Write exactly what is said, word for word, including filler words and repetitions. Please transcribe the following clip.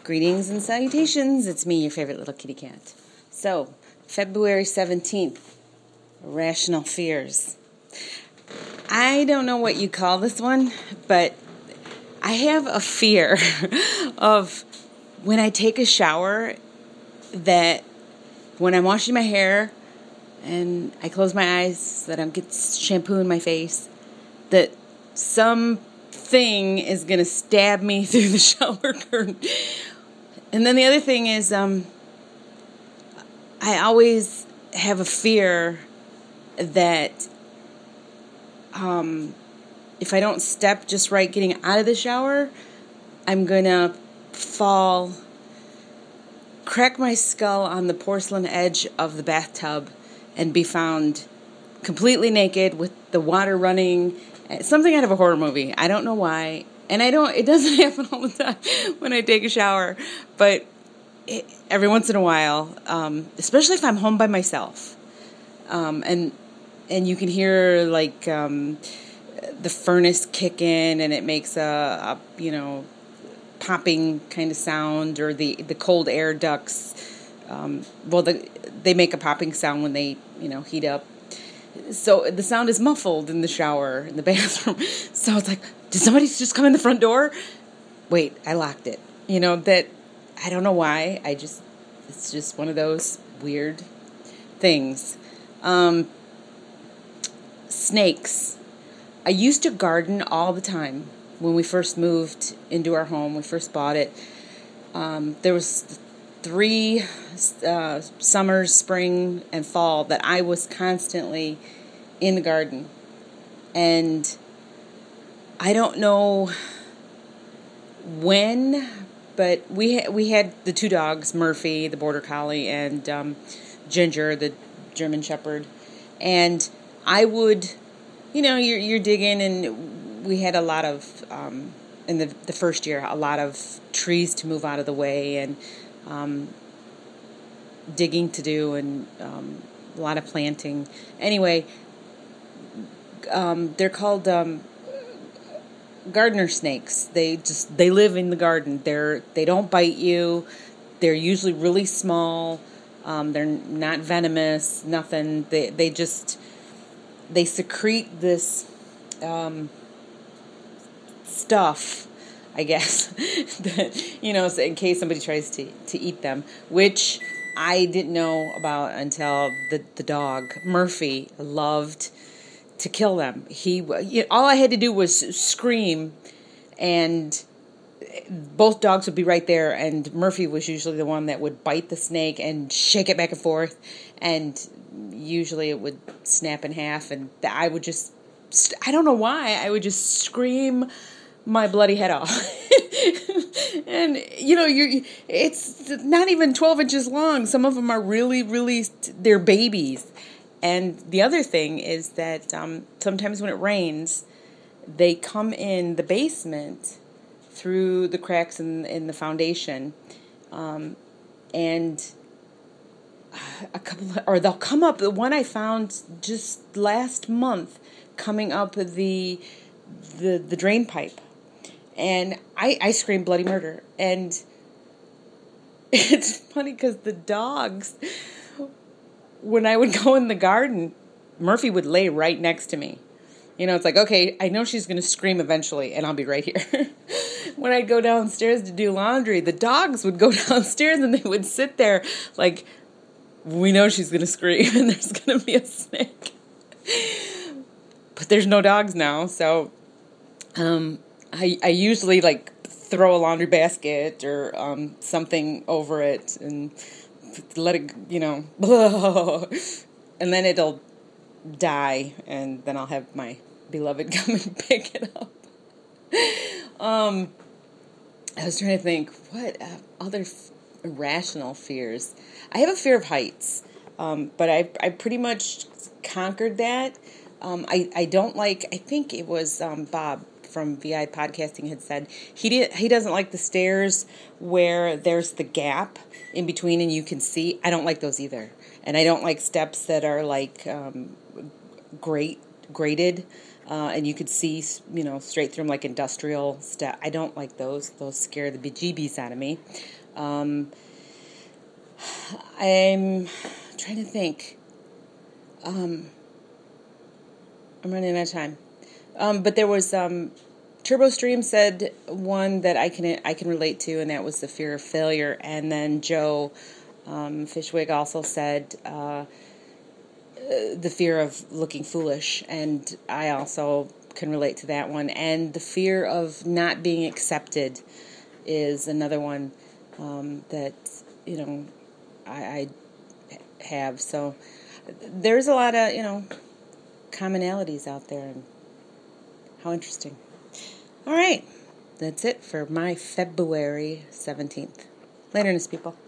Greetings and salutations, it's me, your favorite little kitty cat. So, February seventeenth, Irrational Fears. I don't know what you call this one, but I have a fear of when I take a shower that when I'm washing my hair and I close my eyes, that I get shampoo in my face, that some thing is going to stab me through the shower curtain. And then the other thing is, um, I always have a fear that um, if I don't step just right getting out of the shower, I'm going to fall, crack my skull on the porcelain edge of the bathtub, and be found completely naked with the water running. Something out of a horror movie. I don't know why. And I don't, it doesn't happen all the time when I take a shower, but it, every once in a while, um, especially if I'm home by myself, um, and and you can hear like um, the furnace kick in, and it makes a, a you know popping kind of sound, or the the cold air ducts. Um, well, the, they make a popping sound when they you know heat up. So the sound is muffled in the shower, in the bathroom. So it's like, did somebody just come in the front door? Wait, I locked it. You know, that, I don't know why. I just, it's just one of those weird things. Um, snakes. I used to garden all the time when we first moved into our home. We first bought it. Um, there was three uh, summers, spring, and fall that I was constantly in the garden. And I don't know when, but we ha- we had the two dogs, Murphy, the border collie, and um, Ginger, the German shepherd. And I would, you know, you're, you're digging, and we had a lot of, um, in the, the first year, a lot of trees to move out of the way, and um, digging to do, and um, a lot of planting. Anyway, um, they're called um, gardener snakes. They just they live in the garden. They're they don't bite you. They're usually really small. Um, they're not venomous. Nothing. They they just they secrete this um, stuff, I guess, that, you know, in case somebody tries to, to eat them, which I didn't know about until the, the dog, Murphy, loved to kill them. He, you know, all I had to do was scream, and both dogs would be right there, and Murphy was usually the one that would bite the snake and shake it back and forth, and usually it would snap in half, and I would just, I don't know why, I would just scream my bloody head off. And, you know, you're, it's not even twelve inches long. Some of them are really, really, they're babies. And the other thing is that um, sometimes when it rains, they come in the basement through the cracks in, in the foundation. Um, and a couple of, or they'll come up, the one I found just last month, coming up the the, the drain pipe. And I, I screamed bloody murder. And it's funny because the dogs, when I would go in the garden, Murphy would lay right next to me. You know, it's like, okay, I know she's going to scream eventually, and I'll be right here. When I'd go downstairs to do laundry, the dogs would go downstairs, and they would sit there like, we know she's going to scream, and there's going to be a snake. But there's no dogs now, so um, I, I usually, like, throw a laundry basket or um, something over it and let it, you know, and then it'll die, and then I'll have my beloved come and pick it up. Um, I was trying to think, what uh, other f- irrational fears? I have a fear of heights, um, but I I pretty much conquered that. Um, I, I don't like, I think it was um, Bob from V I Podcasting had said he did he doesn't like the stairs where there's the gap in between and you can see. I don't like those either. And I don't like steps that are like um, grate, graded. uh, and you could see, you know, straight through them like industrial stuff. I don't like those. Those scare the bejeebies out of me. Um, I'm trying to think. Um, I'm running out of time. Um, but there was um, TurboStream said one that I can I can relate to, and that was the fear of failure. And then Joe um, Fishwig also said uh, the fear of looking foolish, and I also can relate to that one. And the fear of not being accepted is another one um, that you know I, I have. So there's a lot of you know commonalities out there, and how interesting. All right, that's it for my February seventeenth. Later, people.